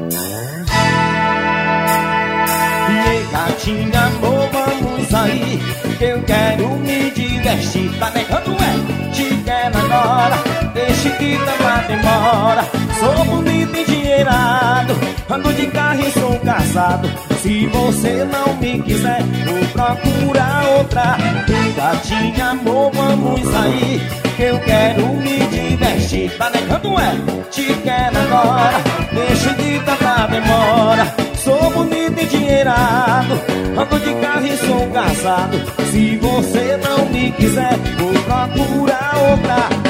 E aí, gatinha, amor, vamos sair, que eu quero me divertir. Tá negando, te quero agora, deixa que tá demora. Sou bonito e endinheirado, ando de carro e sou casado. Se você não me quiser, vou procurar outra. E gatinha, amor, vamos sair, que eu quero me divertir. Tá negando, te quero agora, deixa de tanta demora. Sou bonito e endinheirado, ando de carro e sou casado. Se você não me quiser, vou procurar outra.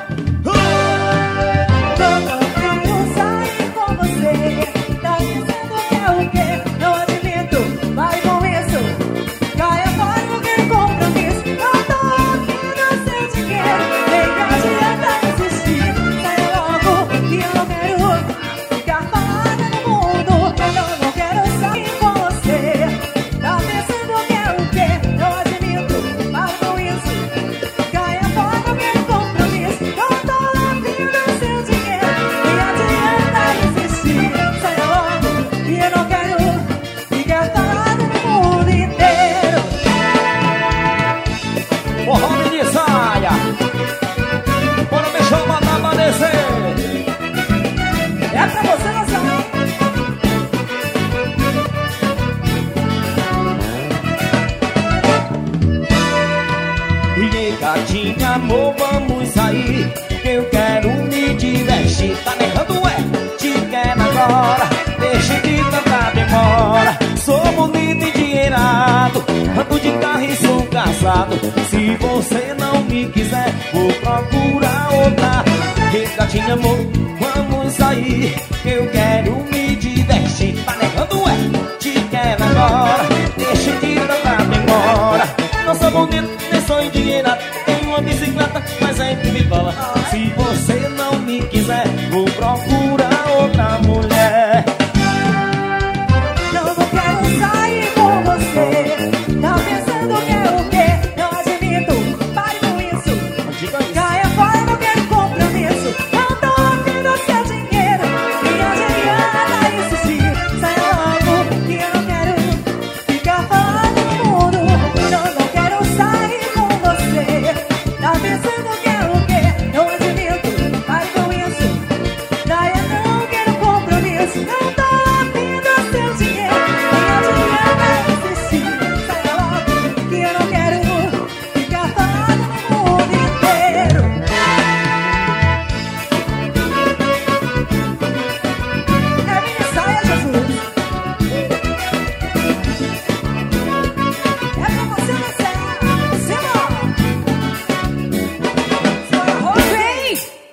Eu sair com você, tá dizendo que é o quê? Não admito, vai com isso. Caia fora porque compromisso. Eu tô ouvindo seu dinheiro, nem adianta insistir. Saia logo que eu não quero ficar parada no mundo. Eu não quero sair com você, tá pensando que é o quê? Não admito, vai com isso. Caia fora porque compromisso. Eu tô ouvindo seu dinheiro, nem adianta insistir. Saia logo que eu não quero ficar parada no mundo inteiro. Forró de saia, bora me chamar pra aparecer. É pra você dançar. E aí, gatinha, amor, vamos sair, que eu quero me divertir. Tá negando, te quero agora, deixa de tanta demora. Sou bonito e endinheirado, ando de carro e sou casado. Se você não me quiser, vou procurar outra. E aí, gatinha, amor, vamos sair, que eu quero me divertir. Tá negando, te quero agora, deixa de tanta demora. Não sou bonito, nem sou endinheirado, tenho uma bicicleta, mas é que me bola.